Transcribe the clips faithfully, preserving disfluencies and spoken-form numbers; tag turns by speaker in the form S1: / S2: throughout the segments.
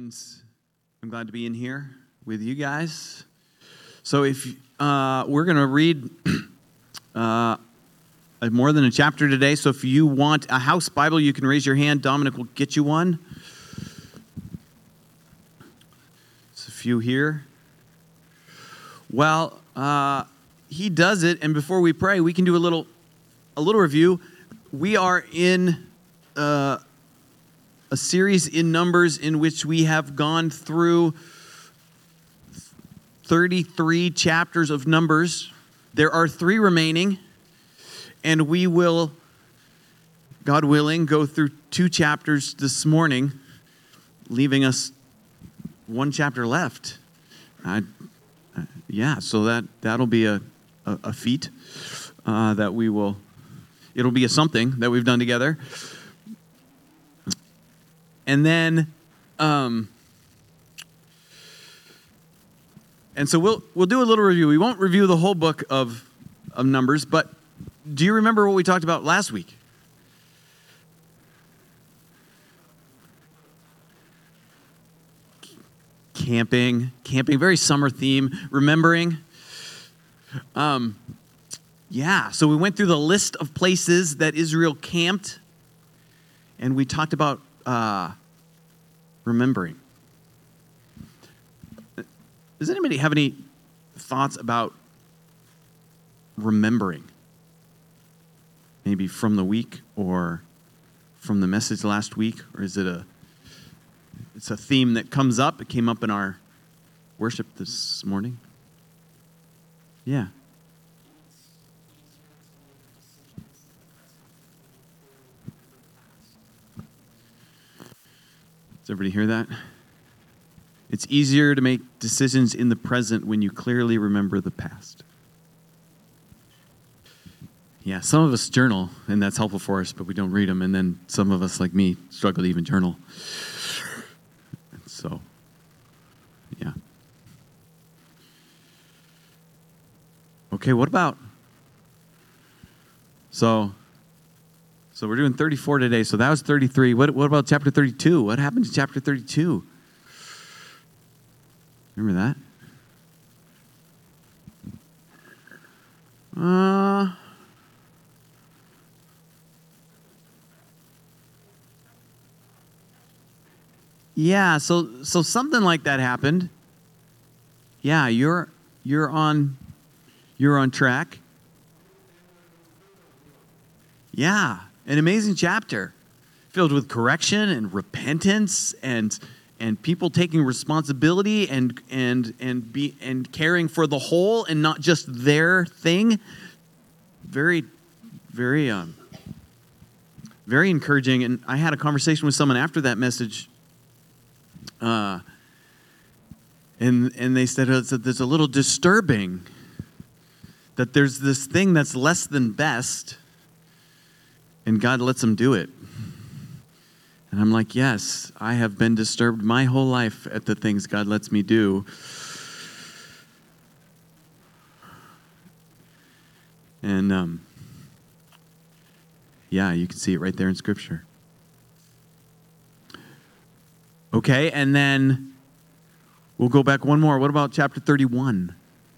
S1: and I'm glad to be in here with you guys. So if uh, we're going to read uh, more than a chapter today, so if you want a house Bible, you can raise your hand. Dominic will get you one. There's a few here. Well, uh, he does it, and before we pray, we can do a little, a little review. We are in uh, a series in Numbers in which we have gone through thirty-three chapters of Numbers. There are three remaining, and we will, God willing, go through two chapters this morning, leaving us one chapter left. I, uh, yeah, so that, that'll be a, a, a feat uh, that we will, it'll be a something that we've done together. And then, um, and so we'll we'll do a little review. We won't review the whole book of, of Numbers, but do you remember what we talked about last week? Camping, camping, very summer theme, remembering. Um, yeah, so we went through the list of places that Israel camped, and we talked about uh, remembering. Does anybody have any thoughts about remembering? Maybe from the week or from the message last week, or is it a it's a theme that comes up? It came up in our worship this morning. Yeah. Does everybody hear that? It's easier to make decisions in the present when you clearly remember the past. Yeah, some of us journal, and that's helpful for us, but we don't read them. And then some of us, like me, struggle to even journal. And so, yeah. Okay, what about... So... So we're doing thirty-four today, so that was thirty-three. What, what about chapter thirty-two? What happened to chapter thirty-two? Remember that? Uh, yeah, so so something like that happened. Yeah, you're you're on you're on track. Yeah. An amazing chapter filled with correction and repentance and and people taking responsibility and and and be and caring for the whole and not just their thing. Very, very um very encouraging. And I had a conversation with someone after that message. Uh and and they said it's it's a little disturbing that there's this thing that's less than best. And God lets them do it. And I'm like, yes, I have been disturbed my whole life at the things God lets me do. And, um, yeah, you can see it right there in Scripture. Okay, and then we'll go back one more. What about chapter thirty-one?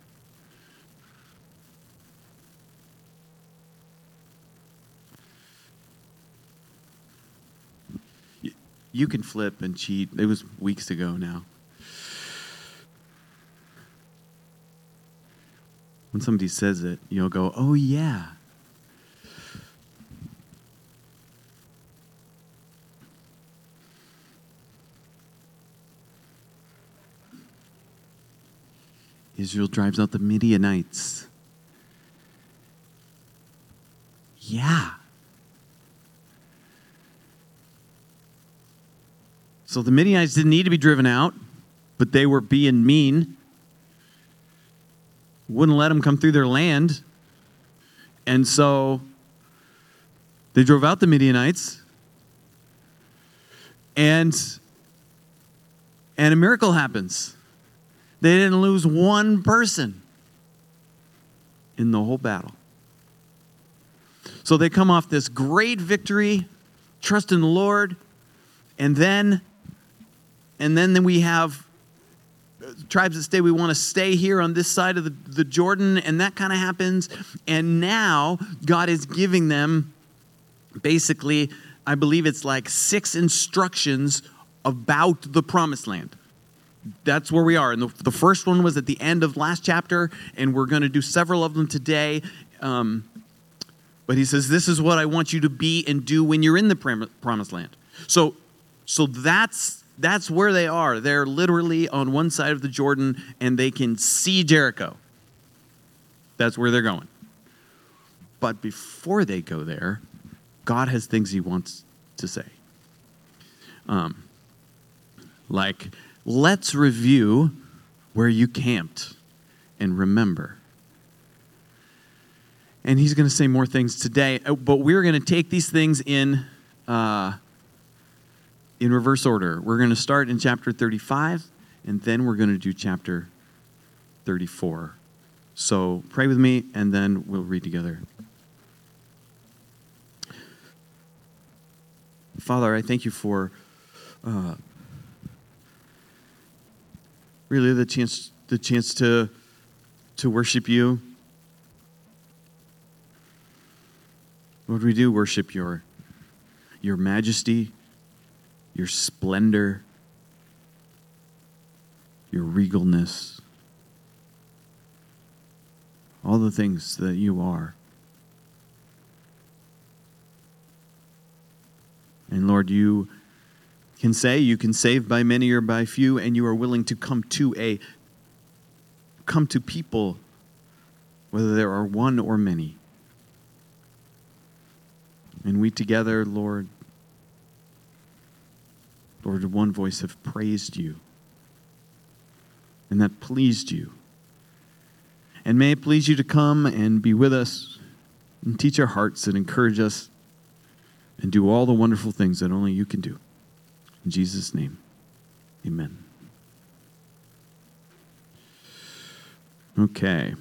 S1: You can flip and cheat. It was weeks ago now. When somebody says it, you'll go, oh, yeah. Israel drives out the Midianites. Yeah. So the Midianites didn't need to be driven out, but they were being mean. Wouldn't let them come through their land. And so they drove out the Midianites. And, and a miracle happens. They didn't lose one person in the whole battle. So they come off this great victory, trust in the Lord, and then... and then, then we have tribes that say we want to stay here on this side of the, the Jordan, and that kind of happens. And now God is giving them basically, I believe it's like six instructions about the promised land. That's where we are. And the, the first one was at the end of last chapter, and we're going to do several of them today. Um, but he says, this is what I want you to be and do when you're in the prom- promised land. So, so that's That's where they are. They're literally on one side of the Jordan, and they can see Jericho. That's where they're going. But before they go there, God has things he wants to say. Um, like, let's review where you camped and remember. And he's going to say more things today, but we're going to take these things in... Uh, In reverse order. We're going to start in chapter thirty-five, and then we're going to do chapter thirty-four. So pray with me, and then we'll read together. Father, I thank you for uh, really the chance, the chance to to worship you. Lord, we do worship your your majesty, your splendor, your regalness, all the things that you are. And Lord, you can say, you can save by many or by few, and you are willing to come to a, come to people, whether there are one or many. And we together, Lord, Lord, one voice have praised you, and that pleased you. And may it please you to come and be with us and teach our hearts and encourage us and do all the wonderful things that only you can do. In Jesus' name, amen. Okay.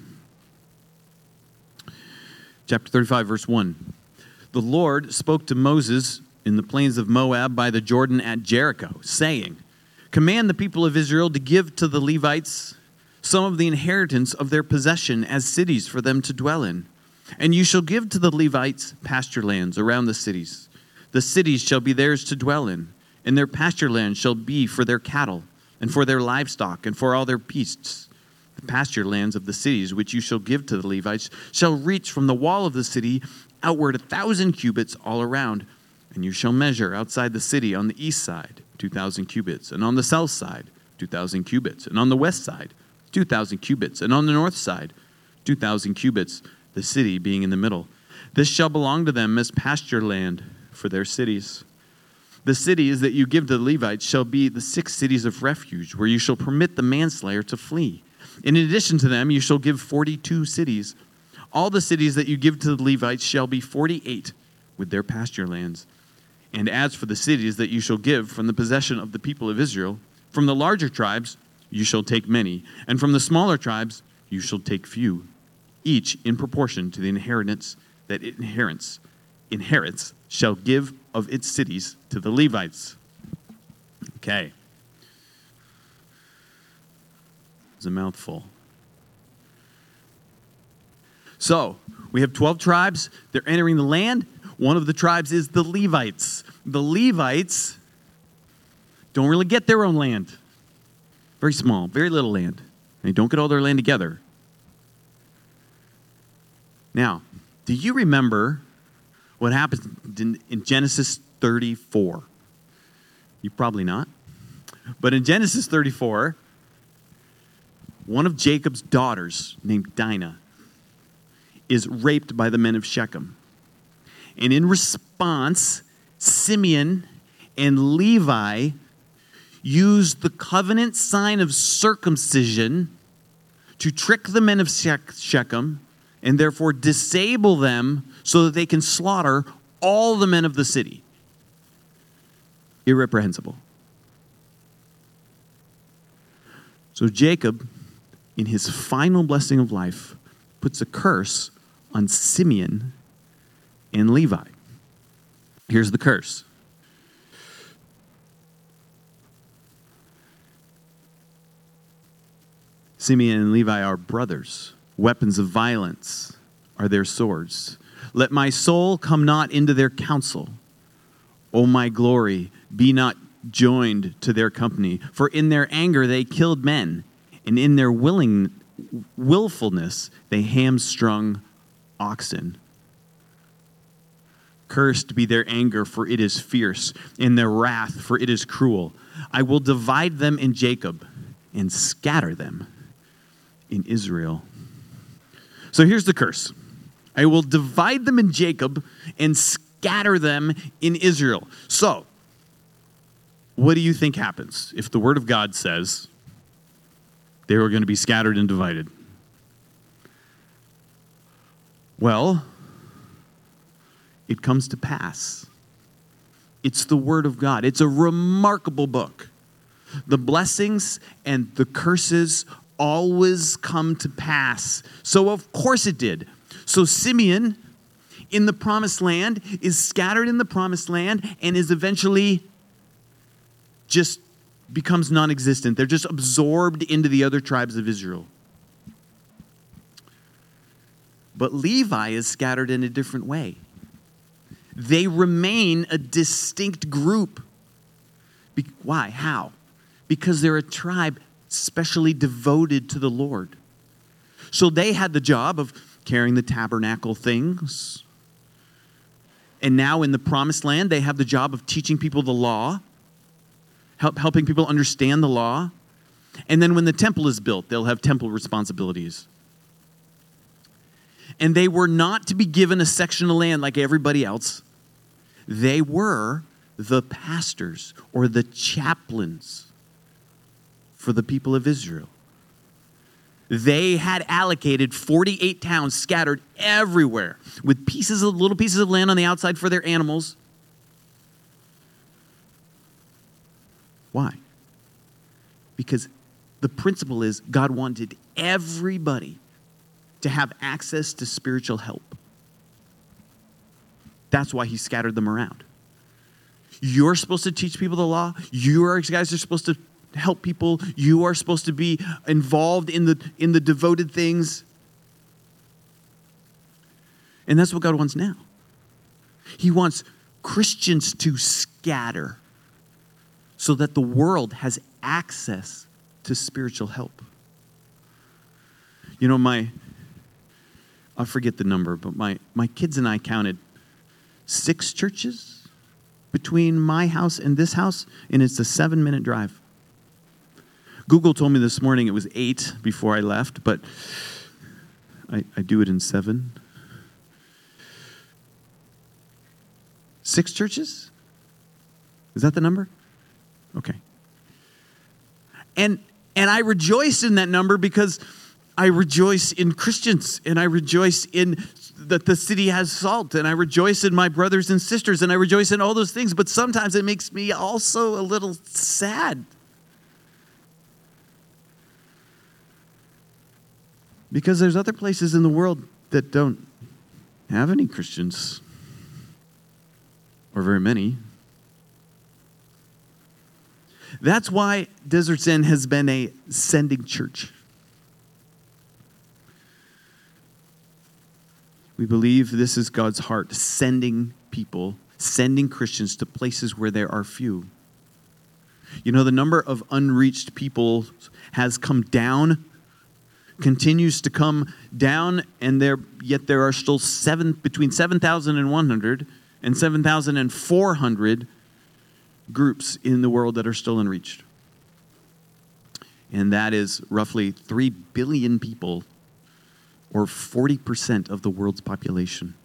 S1: Chapter thirty-five, verse one. The Lord spoke to Moses in the plains of Moab by the Jordan at Jericho, saying, command the people of Israel to give to the Levites some of the inheritance of their possession as cities for them to dwell in. And you shall give to the Levites pasture lands around the cities. The cities shall be theirs to dwell in, and their pasture land shall be for their cattle, and for their livestock, and for all their beasts. The pasture lands of the cities which you shall give to the Levites shall reach from the wall of the city outward a thousand cubits all around. And you shall measure outside the city on the east side two thousand cubits, and on the south side two thousand cubits, and on the west side two thousand cubits, and on the north side two thousand cubits, the city being in the middle. This shall belong to them as pasture land for their cities. The cities that you give to the Levites shall be the six cities of refuge, where you shall permit the manslayer to flee. In addition to them, you shall give forty-two cities. All the cities that you give to the Levites shall be forty-eight with their pasture lands. And as for the cities that you shall give from the possession of the people of Israel, from the larger tribes you shall take many, and from the smaller tribes you shall take few, each in proportion to the inheritance that it inherits, inherits shall give of its cities to the Levites. Okay. It's a mouthful. So, we have twelve tribes. They're entering the land. One of the tribes is the Levites. The Levites don't really get their own land. Very small, very little land. They don't get all their land together. Now, do you remember what happened in, in Genesis thirty-four? You probably not. But in Genesis thirty-four, one of Jacob's daughters, named Dinah, is raped by the men of Shechem. And in response, Simeon and Levi used the covenant sign of circumcision to trick the men of Shechem and therefore disable them so that they can slaughter all the men of the city. Irreprehensible. So Jacob, in his final blessing of life, puts a curse on Simeon and Levi. Here's the curse. Simeon and Levi are brothers. Weapons of violence are their swords. Let my soul come not into their counsel. O my glory, be not joined to their company. For in their anger they killed men, and in their willing willfulness they hamstrung oxen. Cursed be their anger, for it is fierce, and their wrath, for it is cruel. I will divide them in Jacob and scatter them in Israel. So here's the curse. I will divide them in Jacob and scatter them in Israel. So, what do you think happens if the word of God says they were going to be scattered and divided? Well, it comes to pass. It's the word of God. It's a remarkable book. The blessings and the curses always come to pass. So of course it did. So Simeon in the promised land is scattered in the promised land and is eventually just becomes non-existent. They're just absorbed into the other tribes of Israel. But Levi is scattered in a different way. They remain a distinct group. Be- why? How? Because they're a tribe specially devoted to the Lord. So they had the job of carrying the tabernacle things. And now in the promised land, they have the job of teaching people the law, help, helping people understand the law. And then when the temple is built, they'll have temple responsibilities. And they were not to be given a section of land like everybody else. They were the pastors or the chaplains for the people of Israel. They had allocated forty-eight towns scattered everywhere with pieces of little pieces of land on the outside for their animals. Why? Because the principle is God wanted everybody to have access to spiritual help. That's why he scattered them around. You're supposed to teach people the law. You are, guys are supposed to help people. You are supposed to be involved in the in the devoted things. And that's what God wants now. He wants Christians to scatter so that the world has access to spiritual help. You know, my I forget the number, but my, my kids and I counted six churches between my house and this house, and it's a seven-minute drive. Google told me this morning it was eight before I left, but I, I do it in seven. Six churches? Is that the number? Okay. And and I rejoice in that number because I rejoice in Christians, and I rejoice in that the city has salt, and I rejoice in my brothers and sisters, and I rejoice in all those things. But sometimes it makes me also a little sad. Because there's other places in the world that don't have any Christians, or very many. That's why Desert's End has been a sending church. We believe this is God's heart, sending people, sending Christians to places where there are few. You know, the number of unreached people has come down, continues to come down, and there yet there are still seven between seven thousand one hundred and seven thousand four hundred groups in the world that are still unreached. And that is roughly three billion people, or forty percent of the world's population.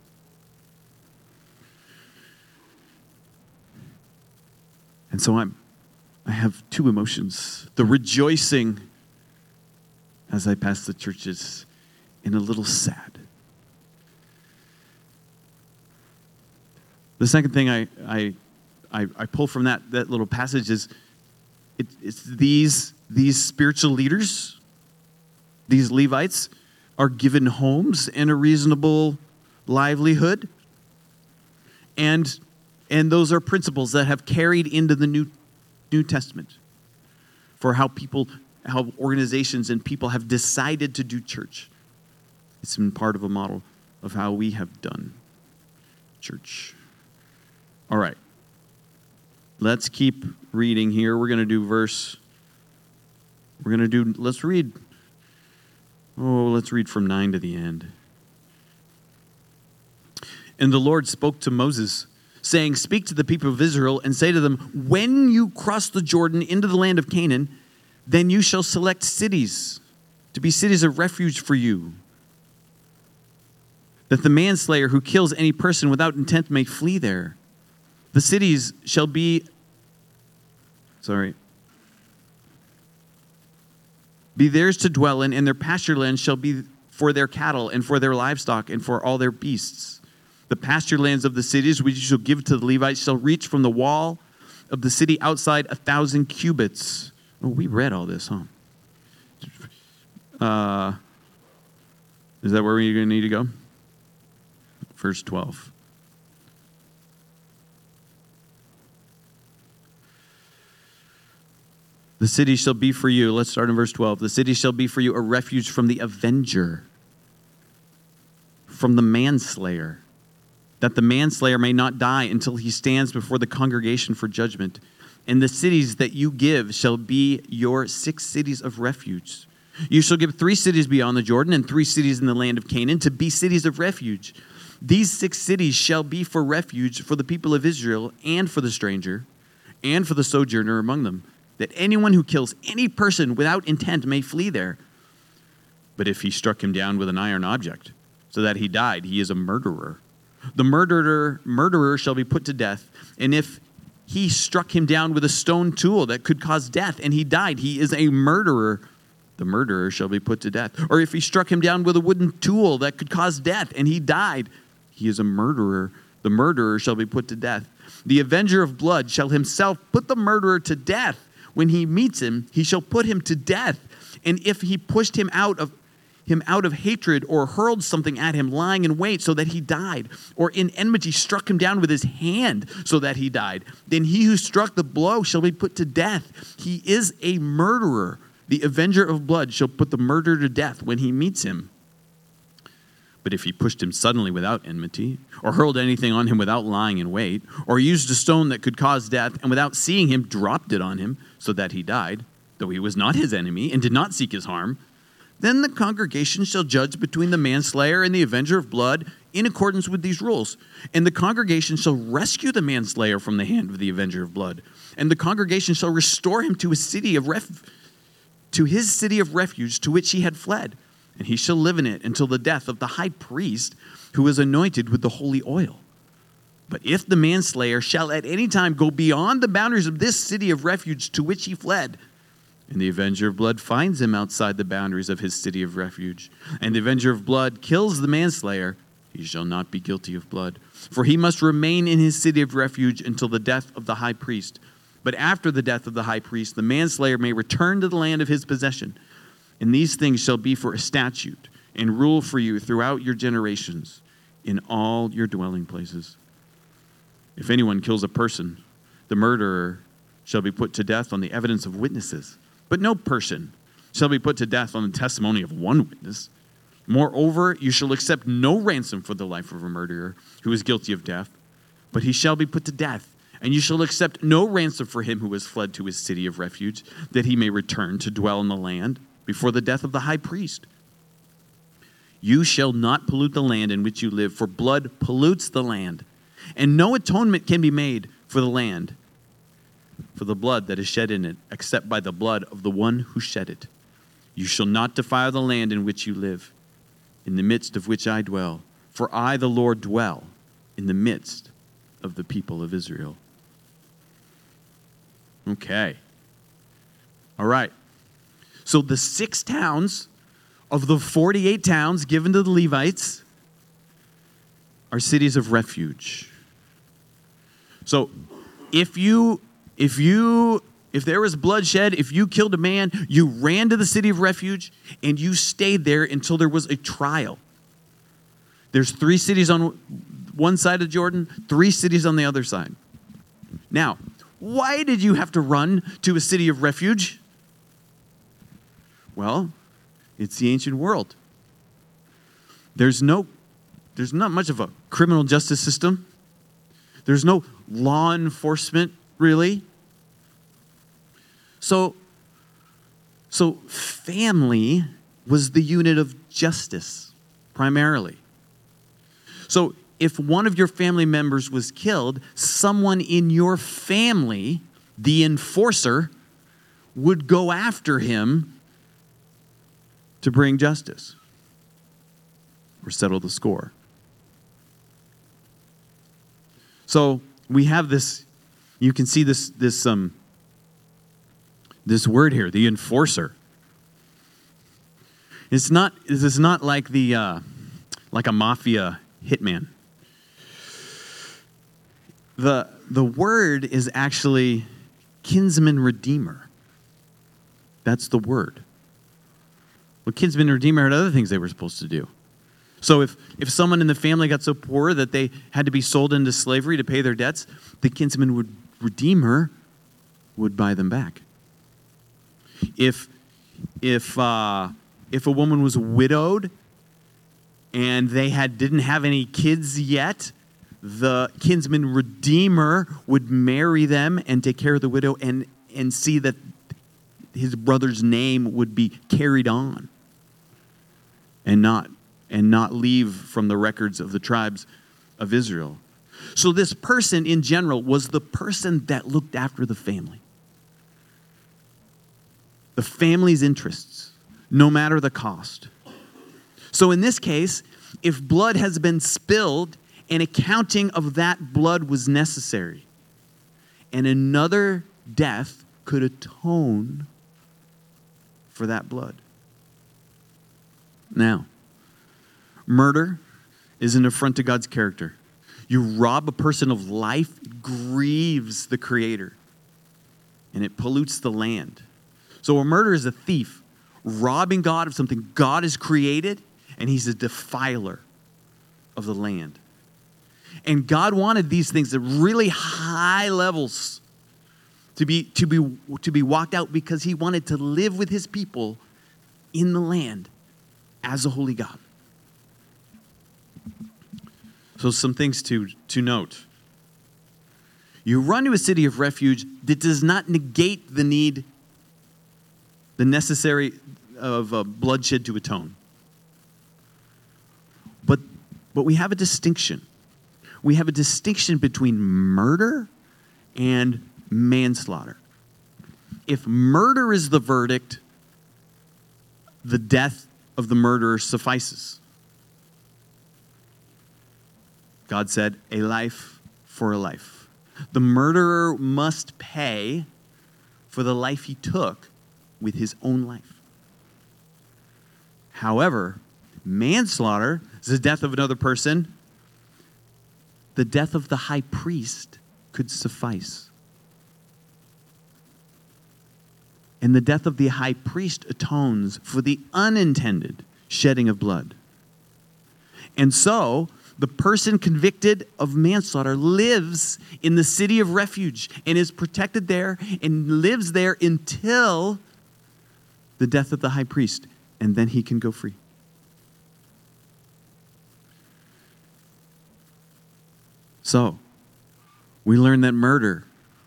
S1: And so I'm, I have two emotions. The rejoicing as I pass the churches, and a little sad. The second thing I I, I, I pull from that, that little passage is it, it's these, these spiritual leaders, these Levites, are given homes and a reasonable livelihood. And, and those are principles that have carried into the New, New Testament for how people how organizations and people have decided to do church. It's been part of a model of how we have done church. All right. Let's keep reading here. We're going to do verse, we're going to do, let's read, oh, let's read from nine to the end. And the Lord spoke to Moses, saying, speak to the people of Israel and say to them, when you cross the Jordan into the land of Canaan, then you shall select cities to be cities of refuge for you, that the manslayer who kills any person without intent may flee there. The cities shall be, sorry, be theirs to dwell in, and their pasture lands shall be for their cattle and for their livestock and for all their beasts. The pasture lands of the cities which you shall give to the Levites shall reach from the wall of the city outside a thousand cubits. Oh, we read all this, huh? Uh, is that where we're going to need to go? Verse twelve. The city shall be for you, let's start in verse twelve. The city shall be for you a refuge from the avenger, from the manslayer, that the manslayer may not die until he stands before the congregation for judgment. And the cities that you give shall be your six cities of refuge. You shall give three cities beyond the Jordan and three cities in the land of Canaan to be cities of refuge. These six cities shall be for refuge for the people of Israel and for the stranger and for the sojourner among them, that anyone who kills any person without intent may flee there. But if he struck him down with an iron object so that he died, he is a murderer. The murderer, murderer shall be put to death, and if he struck him down with a stone tool that could cause death, and he died, he is a murderer. The murderer shall be put to death. Or if he struck him down with a wooden tool that could cause death, and he died, he is a murderer. The murderer shall be put to death. The avenger of blood shall himself put the murderer to death. When he meets him, he shall put him to death. And if he pushed him out of him out of hatred, or hurled something at him lying in wait so that he died, or in enmity struck him down with his hand so that he died, then he who struck the blow shall be put to death. He is a murderer. The avenger of blood shall put the murderer to death when he meets him. But if he pushed him suddenly without enmity, or hurled anything on him without lying in wait, or used a stone that could cause death, and without seeing him dropped it on him so that he died, though he was not his enemy and did not seek his harm, then the congregation shall judge between the manslayer and the avenger of blood in accordance with these rules. And the congregation shall rescue the manslayer from the hand of the avenger of blood. And the congregation shall restore him to his city of ref- to his city of refuge to which he had fled. And he shall live in it until the death of the high priest who is anointed with the holy oil. But if the manslayer shall at any time go beyond the boundaries of this city of refuge to which he fled, and the avenger of blood finds him outside the boundaries of his city of refuge, and the avenger of blood kills the manslayer, he shall not be guilty of blood. For he must remain in his city of refuge until the death of the high priest. But after the death of the high priest, the manslayer may return to the land of his possession. And these things shall be for a statute and rule for you throughout your generations in all your dwelling places. If anyone kills a person, the murderer shall be put to death on the evidence of witnesses. But no person shall be put to death on the testimony of one witness. Moreover, you shall accept no ransom for the life of a murderer who is guilty of death, but he shall be put to death. And you shall accept no ransom for him who has fled to his city of refuge, that he may return to dwell in the land before the death of the high priest. You shall not pollute the land in which you live, for blood pollutes the land, and no atonement can be made for the land, for the blood that is shed in it, except by the blood of the one who shed it. You shall not defile the land in which you live, in the midst of which I dwell, for I, the Lord, dwell in the midst of the people of Israel. Okay. All right. So the six towns of the forty-eight towns given to the Levites are cities of refuge. So if you, if you, if there was bloodshed, if you killed a man, you ran to the city of refuge and you stayed there until there was a trial. There's three cities on one side of Jordan, three cities on the other side. Now, why did you have to run to a city of refuge? Well, it's the ancient world. There's no, there's not much of a criminal justice system. There's no law enforcement, really. So, so family was the unit of justice, primarily. So if one of your family members was killed, someone in your family, the enforcer, would go after him to bring justice or settle the score. So we have this, you can see this, this, um, this word here, the enforcer. It's not, this is not like the, uh, like a mafia hitman. The, the word is actually kinsman redeemer. That's the word. Well, kinsman redeemer had other things they were supposed to do. So if, if someone in the family got so poor that they had to be sold into slavery to pay their debts, the kinsman would, redeemer would buy them back. If, if, uh, if a woman was widowed and they had didn't have any kids yet, the kinsman redeemer would marry them and take care of the widow and, and see that his brother's name would be carried on and not and not leave from the records of the tribes of Israel. So this person in general was the person that looked after the family. The family's interests, no matter the cost. So in this case, if blood has been spilled, an accounting of that blood was necessary. And another death could atone for that blood. Now, murder is an affront to God's character. You rob a person of life, it grieves the Creator, and it pollutes the land. So a murderer is a thief, robbing God of something God has created, and he's a defiler of the land. And God wanted these things at really high levels to be, to be, to be walked out because he wanted to live with his people in the land as a holy God. So some things to, to note. You run to a city of refuge that does not negate the need, the necessary of uh, bloodshed to atone. But, but we have a distinction. We have a distinction between murder and manslaughter. If murder is the verdict, the death of the murderer suffices. God said, a life for a life. The murderer must pay for the life he took with his own life. However, manslaughter is the death of another person. The death of the high priest could suffice. And the death of the high priest atones for the unintended shedding of blood. And so, the person convicted of manslaughter lives in the city of refuge and is protected there and lives there until the death of the high priest, and then he can go free. So, we learn that murder,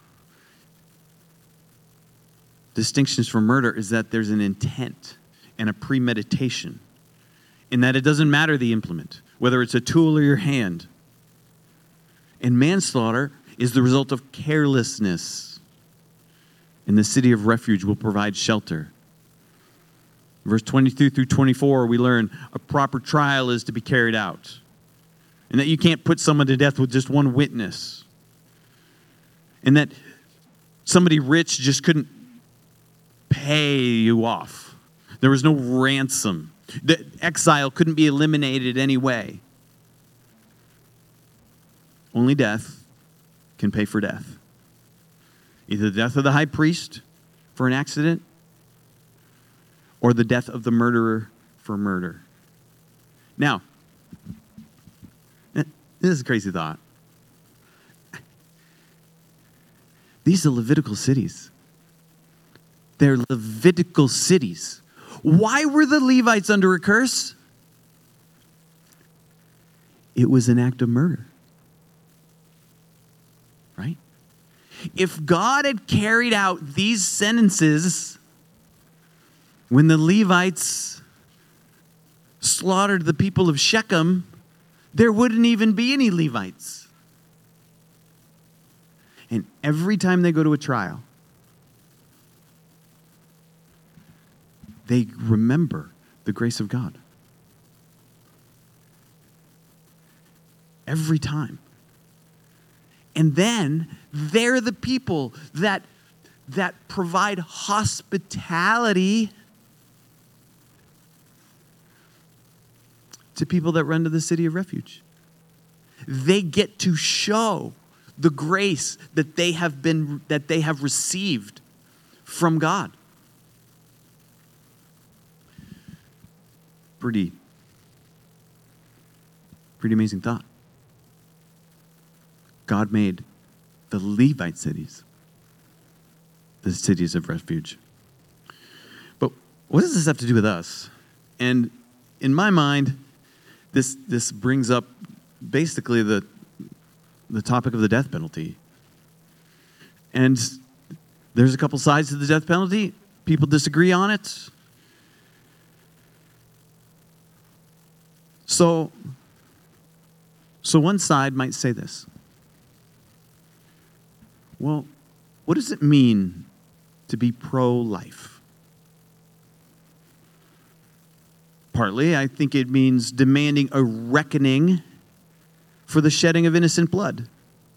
S1: distinctions from murder is that there's an intent and a premeditation, in that it doesn't matter the implement, whether it's a tool or your hand. And manslaughter is the result of carelessness. And the city of refuge will provide shelter. Verse twenty-two through twenty-four, we learn a proper trial is to be carried out. And that you can't put someone to death with just one witness. And that somebody rich just couldn't pay you off. There was no ransom. The exile couldn't be eliminated anyway. Only death can pay for death. Either the death of the high priest for an accident or the death of the murderer for murder. Now, this is a crazy thought. These are Levitical cities. They're Levitical cities. Why were the Levites under a curse? It was an act of murder. Right? If God had carried out these sentences when the Levites slaughtered the people of Shechem, there wouldn't even be any Levites. And every time they go to a trial, they remember the grace of God. Every time. And then they're the people that, that provide hospitality to people that run to the city of refuge. They get to show the grace that they have been that they have received from God. Pretty, pretty amazing thought. God made the Levite cities the cities of refuge. But what does this have to do with us? And in my mind, this this brings up basically the the topic of the death penalty. And there's a couple sides to the death penalty. People disagree on it. So, so one side might say this. Well, what does it mean to be pro-life? Partly, I think it means demanding a reckoning for the shedding of innocent blood.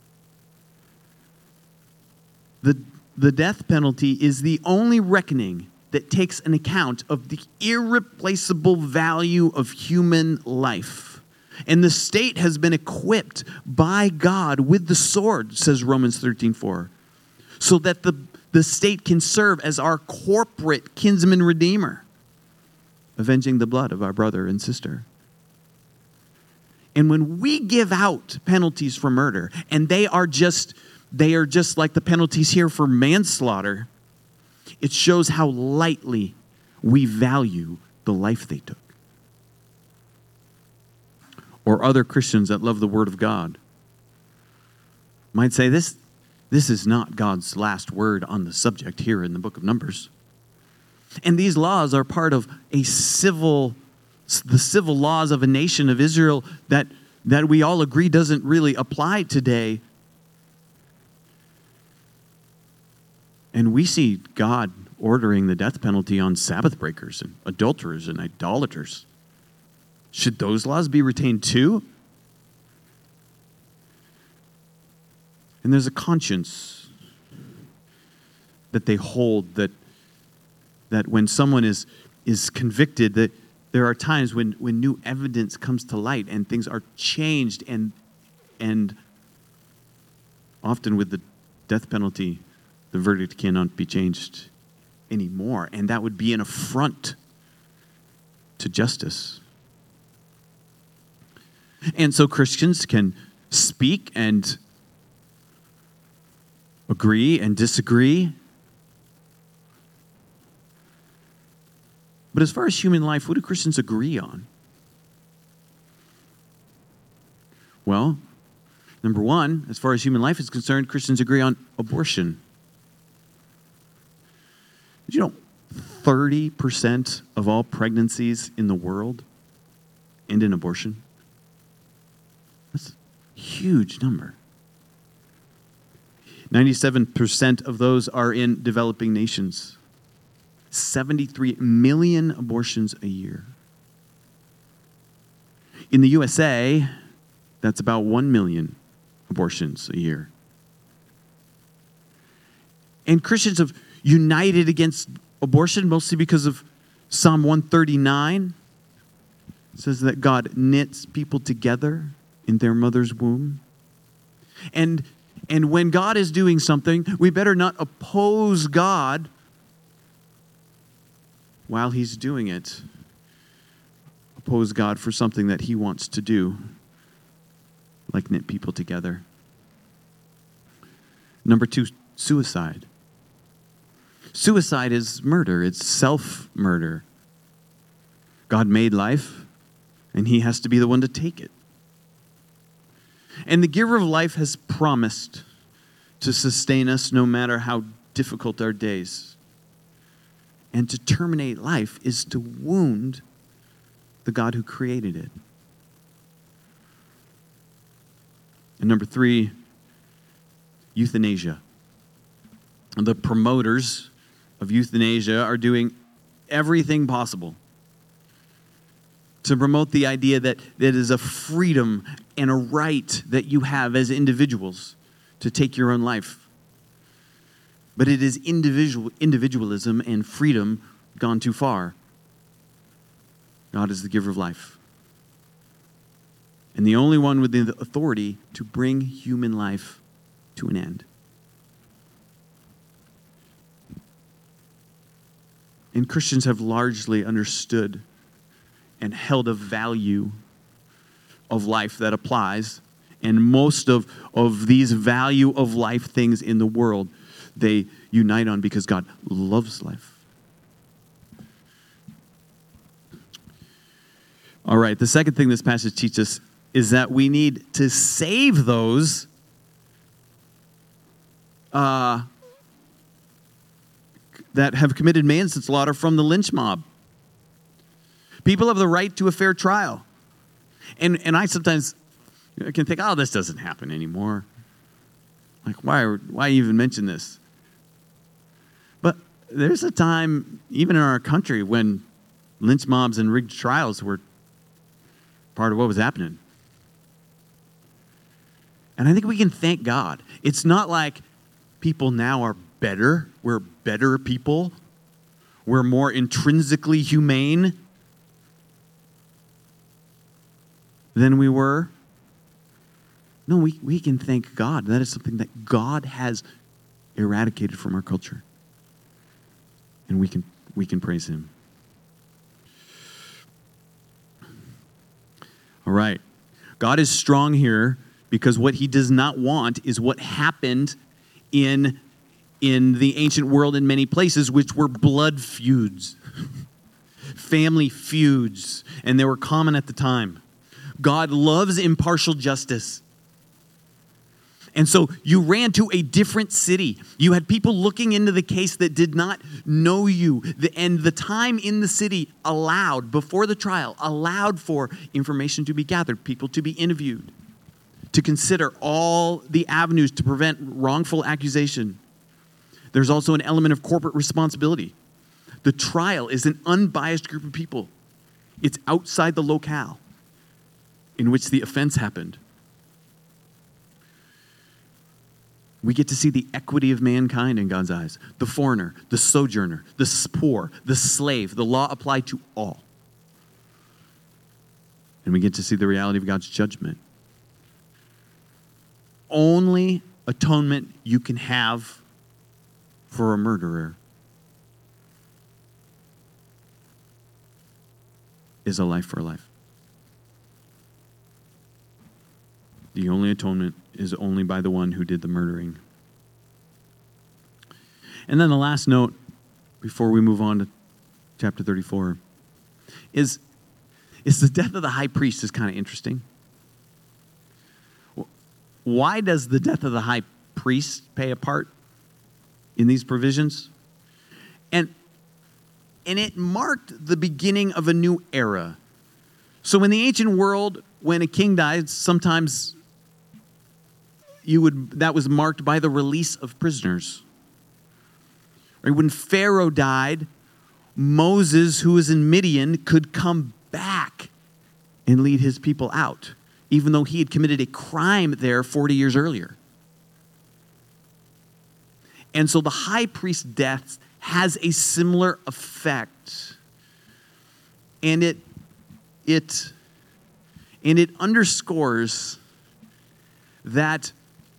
S1: The, the death penalty is the only reckoning that takes an account of the irreplaceable value of human life. And the state has been equipped by God with the sword, says Romans thirteen four, so that the, the state can serve as our corporate kinsman redeemer, avenging the blood of our brother and sister. And when we give out penalties for murder, and they are just they are just like the penalties here for manslaughter, it shows how lightly we value the life they took. Or other Christians that love the Word of God might say, this, this is not God's last word on the subject here in the book of Numbers. And these laws are part of a civil, the civil laws of a nation of Israel that, that we all agree doesn't really apply today. And we see God ordering the death penalty on Sabbath breakers and adulterers and idolaters. Should those laws be retained too? And there's a conscience that they hold that, that when someone is, is convicted, that there are times when, when new evidence comes to light and things are changed, and, and often with the death penalty, the verdict cannot be changed anymore. And that would be an affront to justice. And so Christians can speak and agree and disagree. But as far as human life, what do Christians agree on? Well, number one, as far as human life is concerned, Christians agree on abortion. Did you know thirty percent of all pregnancies in the world end in abortion? That's a huge number. ninety-seven percent of those are in developing nations. seventy-three million abortions a year. In the U S A, that's about one million abortions a year. And Christians have united against abortion mostly because of Psalm one thirty-nine. It says that God knits people together in their mother's womb. And, and when God is doing something, we better not oppose God while he's doing it. Oppose God for something that he wants to do, like knit people together. Number two, suicide. Suicide is murder. It's self-murder. God made life, and he has to be the one to take it. And the giver of life has promised to sustain us no matter how difficult our days. And to terminate life is to wound the God who created it. And number three, euthanasia. The promoters of euthanasia are doing everything possible to promote the idea that it is a freedom and a right that you have as individuals to take your own life. But it is individual individualism and freedom gone too far. God is the giver of life, and the only one with the authority to bring human life to an end. And Christians have largely understood and held a value of life that applies. And most of, of these value of life things in the world, they unite on because God loves life. All right, the second thing this passage teaches us is that we need to save those uh, that have committed manslaughter from the lynch mob. People have the right to a fair trial. And and I sometimes I can think, oh, this doesn't happen anymore. Like, why, why even mention this? But there's a time, even in our country, when lynch mobs and rigged trials were part of what was happening. And I think we can thank God. It's not like people now are better. We're better people. We're more intrinsically humane than we were. No, we, we can thank God. That is something that God has eradicated from our culture. And we can we can praise him. All right. God is strong here because what he does not want is what happened in, in the ancient world in many places, which were blood feuds, family feuds, and they were common at the time. God loves impartial justice. And so you ran to a different city. You had people looking into the case that did not know you. And the time in the city allowed, before the trial, allowed for information to be gathered, people to be interviewed, to consider all the avenues to prevent wrongful accusation. There's also an element of corporate responsibility. The trial is an unbiased group of people. It's outside the locale in which the offense happened. We get to see the equity of mankind in God's eyes. The foreigner, the sojourner, the poor, the slave. The law applied to all. And we get to see the reality of God's judgment. Only atonement you can have for a murderer is a life for a life. The only atonement is only by the one who did the murdering. And then the last note, before we move on to chapter thirty-four, is, is the death of the high priest is kind of interesting. Why does the death of the high priest play a part in these provisions? And, and it marked the beginning of a new era. So in the ancient world, when a king died, sometimes you would that was marked by the release of prisoners. Right? When Pharaoh died, Moses, who was in Midian, could come back and lead his people out, even though he had committed a crime there forty years earlier. And so the high priest's death has a similar effect. And it it and it underscores that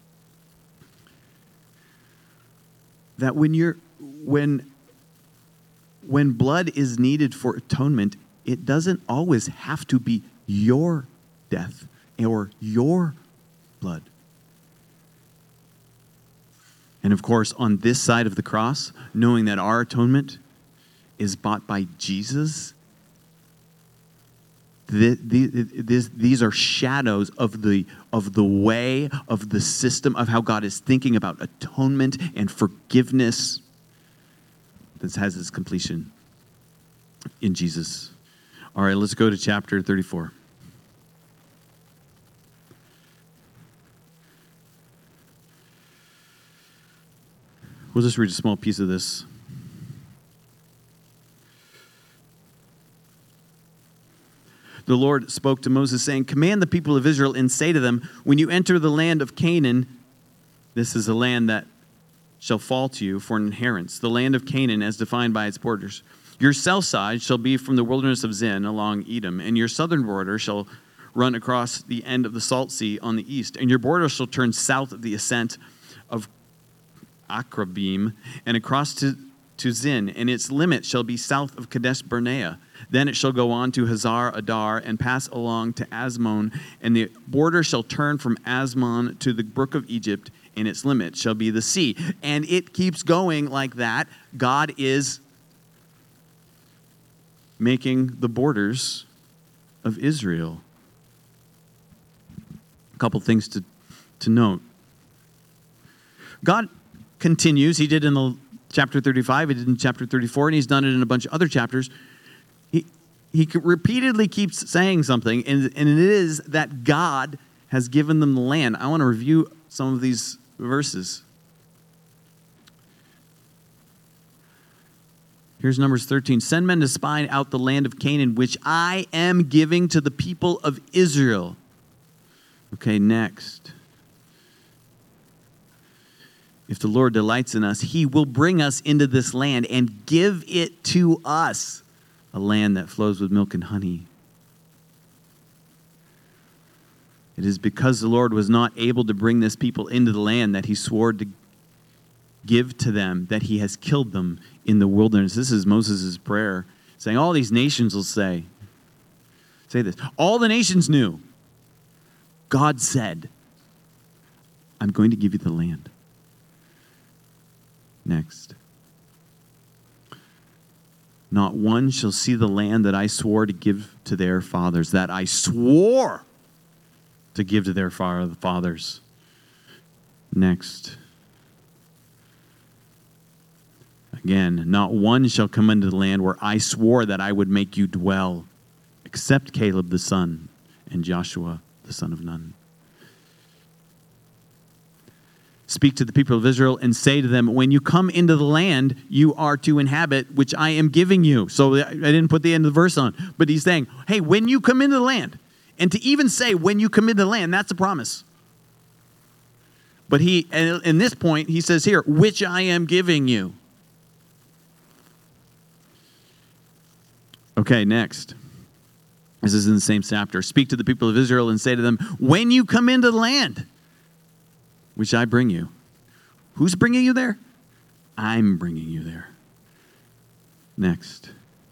S1: that when you're when when blood is needed for atonement, it doesn't always have to be your death or your blood. And of course, on this side of the cross, knowing that our atonement is bought by Jesus, the, the, this, these are shadows of the, of the way, of the system, of how God is thinking about atonement and forgiveness that has its completion in Jesus. All right, let's go to chapter thirty-four. We'll just read a small piece of this. The Lord spoke to Moses, saying, command the people of Israel and say to them, when you enter the land of Canaan, this is a land that shall fall to you for an inheritance, the land of Canaan as defined by its borders. Your south side shall be from the wilderness of Zin along Edom, and your southern border shall run across the end of the Salt Sea on the east, and your border shall turn south of the ascent of Akrabim and across to, to Zin, and its limit shall be south of Kadesh Barnea. Then it shall go on to Hazar Adar and pass along to Asmon, and the border shall turn from Asmon to the brook of Egypt, and its limit shall be the sea. And it keeps going like that. God is making the borders of Israel. A couple things to, to note. God continues. He did in the chapter thirty-five, he did in chapter thirty-four, and he's done it in a bunch of other chapters. He, he repeatedly keeps saying something, and, and it is that God has given them the land. I want to review some of these verses. Here's Numbers thirteen. Send men to spy out the land of Canaan, which I am giving to the people of Israel. Okay, next. If the Lord delights in us, he will bring us into this land and give it to us, a land that flows with milk and honey. It is because the Lord was not able to bring this people into the land that he swore to give to them, that he has killed them in the wilderness. This is Moses' prayer, saying all these nations will say, say this, all the nations knew. God said, I'm going to give you the land. Next. Not one shall see the land that I swore to give to their fathers, that I swore to give to their fathers. Next. Again, not one shall come into the land where I swore that I would make you dwell, except Caleb the son and Joshua the son of Nun. Speak to the people of Israel and say to them, when you come into the land you are to inhabit, which I am giving you. So I didn't put the end of the verse on, but he's saying, hey, when you come into the land, and to even say when you come into the land, that's a promise. But he, in this point, he says here, which I am giving you. Okay, next. This is in the same chapter. Speak to the people of Israel and say to them, when you come into the land, which I bring you. Who's bringing you there? I'm bringing you there. Next.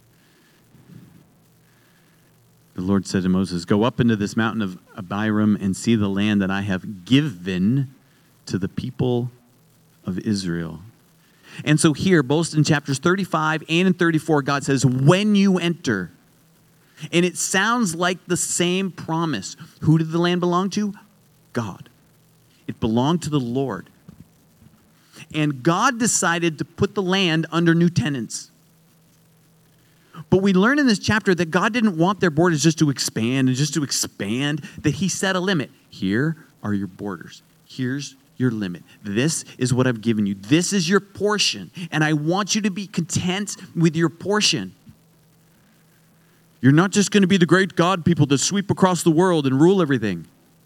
S1: The Lord said to Moses, go up into this mountain of Abiram and see the land that I have given to the people of Israel. And so here, both in chapters thirty-five and in thirty-four, God says, when you enter. And it sounds like the same promise. Who did the land belong to? God. It belonged to the Lord. And God decided to put the land under new tenants. But we learn in this chapter that God didn't want their borders just to expand and just to expand, that he set a limit. Here are your borders. Here's your limit. This is what I've given you. This is your portion. And I want you to be content with your portion. You're not just going to be the great God people that sweep across the world and rule everything.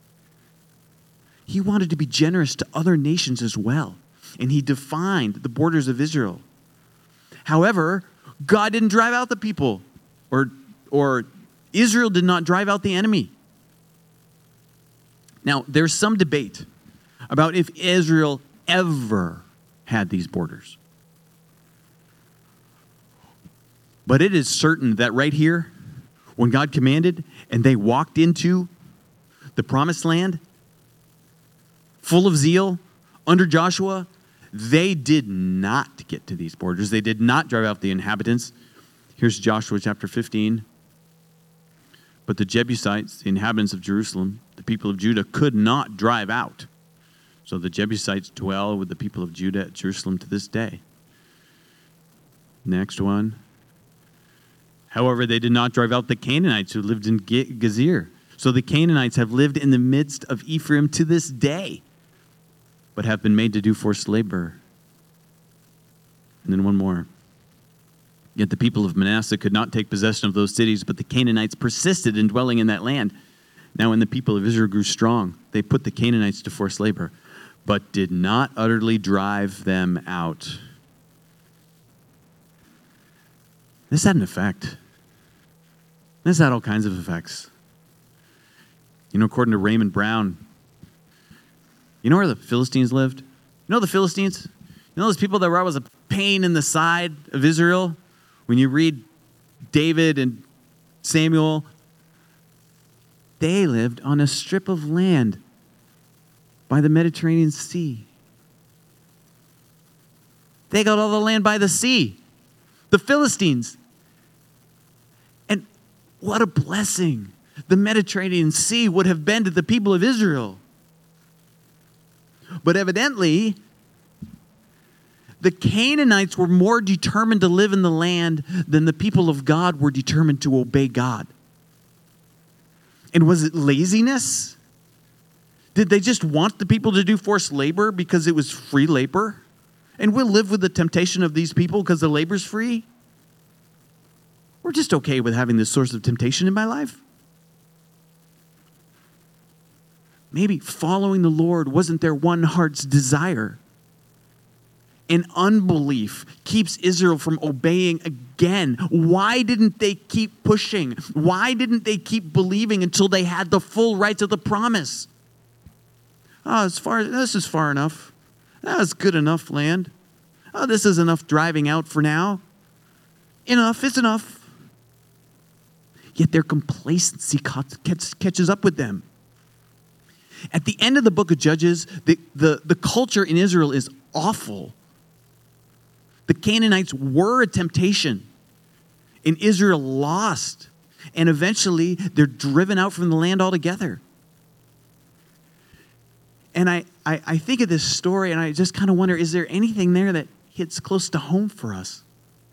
S1: He wanted to be generous to other nations as well. And he defined the borders of Israel. However, God didn't drive out the people, or, or Israel did not drive out the enemy. Now, there's some debate about if Israel ever had these borders. But it is certain that right here, when God commanded and they walked into the promised land, full of zeal, under Joshua, they did not get to these borders. They did not drive out the inhabitants. Here's Joshua chapter fifteen, But the Jebusites, the inhabitants of Jerusalem, the people of Judah, could not drive out. So the Jebusites dwell with the people of Judah at Jerusalem to this day. Next one. However, they did not drive out the Canaanites who lived in Gezer. So the Canaanites have lived in the midst of Ephraim to this day, but have been made to do forced labor. And then one more. Yet the people of Manasseh could not take possession of those cities, but the Canaanites persisted in dwelling in that land. Now when the people of Israel grew strong, they put the Canaanites to forced labor, but did not utterly drive them out. This had an effect. This had all kinds of effects. You know, according to Raymond Brown, you know where the Philistines lived? You know the Philistines? You know those people that were always a pain in the side of Israel? When you read David and Samuel, they lived on a strip of land by the Mediterranean Sea. They got all the land by the sea. The Philistines. And what a blessing the Mediterranean Sea would have been to the people of Israel. But evidently, the Canaanites were more determined to live in the land than the people of God were determined to obey God. And was it laziness? Did they just want the people to do forced labor because it was free labor? And we'll live with the temptation of these people because the labor's free? We're just okay with having this source of temptation in my life? Maybe following the Lord wasn't their one heart's desire. And unbelief keeps Israel from obeying again. Why didn't they keep pushing? Why didn't they keep believing until they had the full rights of the promise? Oh, as far this is far enough. That was good enough land. Oh, this is enough driving out for now. Enough is enough. Yet their complacency catches up with them. At the end of the book of Judges, the, the, the culture in Israel is awful. The Canaanites were a temptation, and Israel lost. And eventually, they're driven out from the land altogether. And I, I, I think of this story, and I just kind of wonder, is there anything there that hits close to home for us?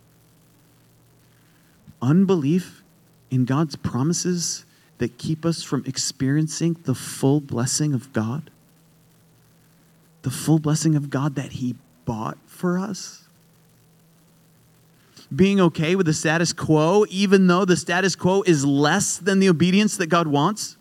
S1: Unbelief in God's promises that keep us from experiencing the full blessing of God? The full blessing of God that He bought for us? Being okay with the status quo, even though the status quo is less than the obedience that God wants?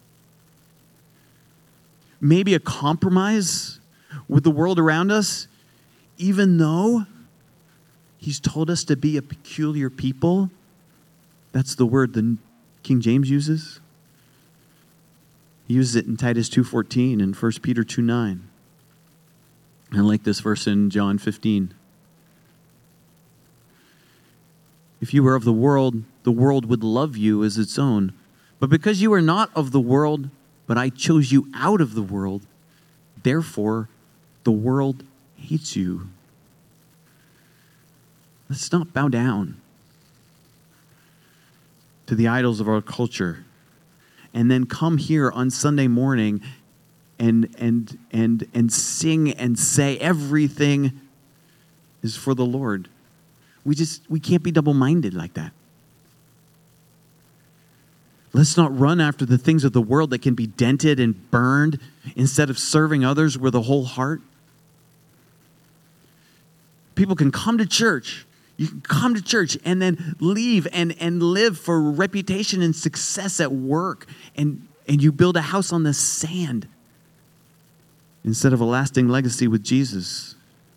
S1: Maybe a compromise with the world around us, even though He's told us to be a peculiar people. That's the word the King James uses. He uses it in Titus two fourteen and First Peter two nine. I like this verse in John fifteen. If you were of the world, the world would love you as its own. But because you are not of the world, but I chose you out of the world, therefore the world hates you. Let's not bow down to the idols of our culture and then come here on Sunday morning and and and and sing and say everything is for the Lord. We just, we can't be double-minded like that. Let's not run after the things of the world that can be dented and burned instead of serving others with a whole heart. People can come to church. You can come to church and then leave and, and live for reputation and success at work. And, and you build a house on the sand instead of a lasting legacy with Jesus.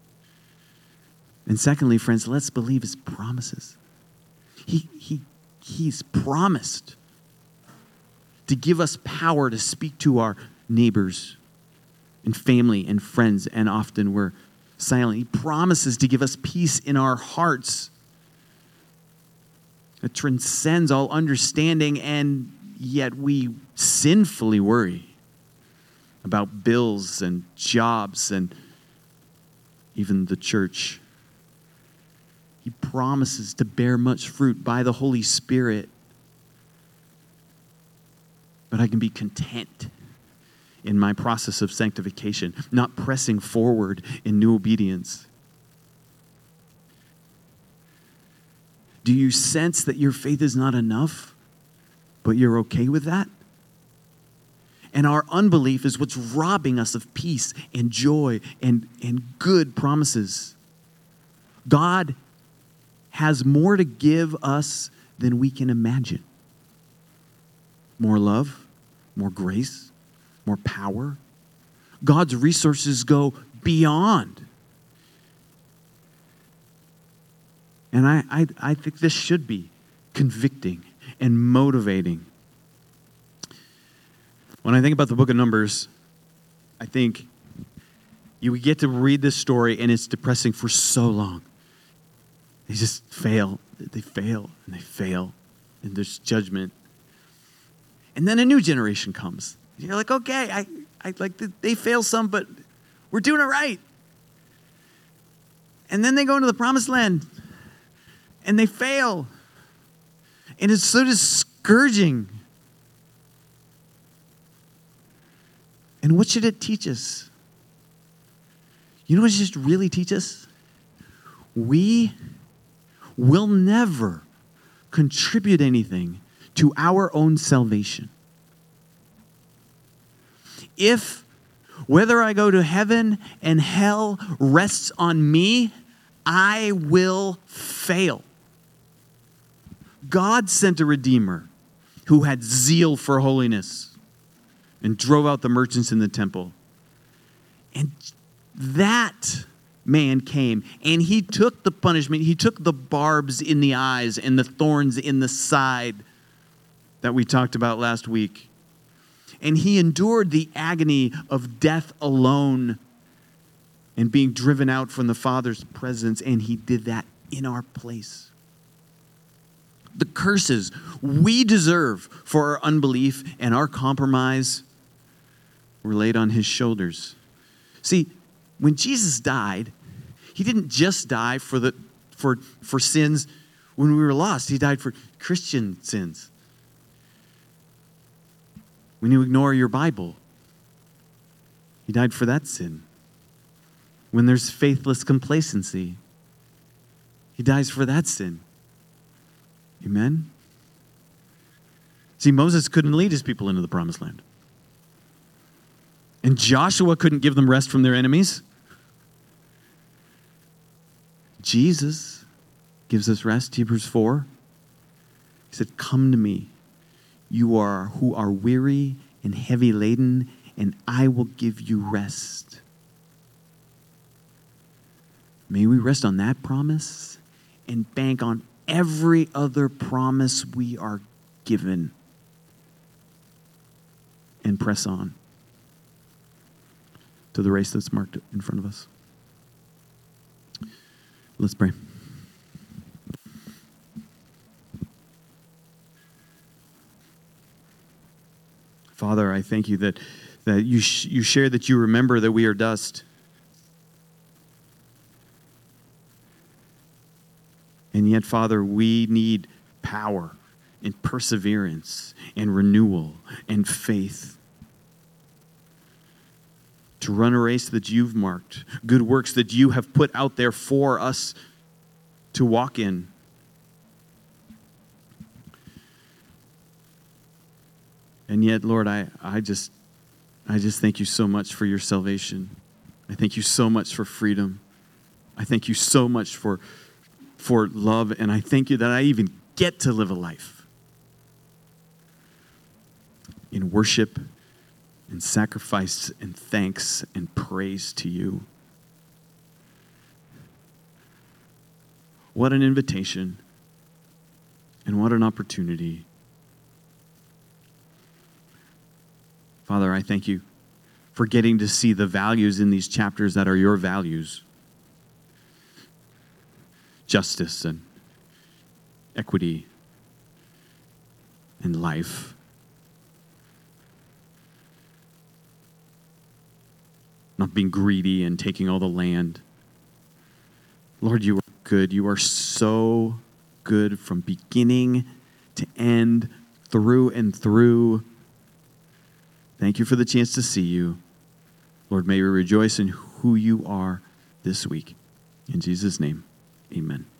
S1: And secondly, friends, let's believe His promises. He, he, he's promised to give us power to speak to our neighbors and family and friends, and often we're silent. He promises to give us peace in our hearts that transcends all understanding, and yet we sinfully worry about bills and jobs and even the church. He promises to bear much fruit by the Holy Spirit. but I can be content in my process of sanctification, not pressing forward in new obedience. Do you sense that your faith is not enough, but you're okay with that? And our unbelief is what's robbing us of peace and joy and, and good promises. God has more to give us than we can imagine. More love, more grace, more power. God's resources go beyond. And I, I, I think this should be convicting and motivating. When I think about the book of Numbers, I think you get to read this story and it's depressing for so long. They just fail. They fail and they fail. And there's judgment. And then a new generation comes. You're like, okay, I, I like they fail some, but we're doing it right. And then they go into the promised land and they fail. And it's so discouraging. And what should it teach us? You know what it should really teach us? We will never contribute anything to our own salvation. If whether I go to heaven and hell rests on me, I will fail. God sent a Redeemer who had zeal for holiness and drove out the merchants in the temple. And that man came and he took the punishment. He took the barbs in the eyes and the thorns in the side that we talked about last week. And he endured the agony of death alone and being driven out from the Father's presence. And he did that in our place. The curses we deserve for our unbelief and our compromise were laid on his shoulders. See, when Jesus died, he didn't just die for the for for sins when we were lost. He died for Christian sins. When you ignore your Bible, he died for that sin. When there's faithless complacency, he dies for that sin. Amen? See, Moses couldn't lead his people into the promised land. And Joshua couldn't give them rest from their enemies. Jesus gives us rest, Hebrews four. He said, come to me, you are who are weary and heavy laden, and I will give you rest. May we rest on that promise and bank on every other promise we are given and press on to the race that's marked in front of us. Let's pray. Father, I thank you that, that you, sh- you share that you remember that we are dust. And yet, Father, we need power and perseverance and renewal and faith to run a race that you've marked, good works that you have put out there for us to walk in. And yet, Lord, I, I just I just thank you so much for your salvation. I thank you so much for freedom. I thank you so much for, for love, and I thank you that I even get to live a life in worship and sacrifice and thanks and praise to you. What an invitation and what an opportunity. Father, I thank you for getting to see the values in these chapters that are your values. Justice and equity and life. Not being greedy and taking all the land. Lord, you are good. You are so good from beginning to end, through and through. Thank you for the chance to see you. Lord, may we rejoice in who you are this week. In Jesus' name, amen.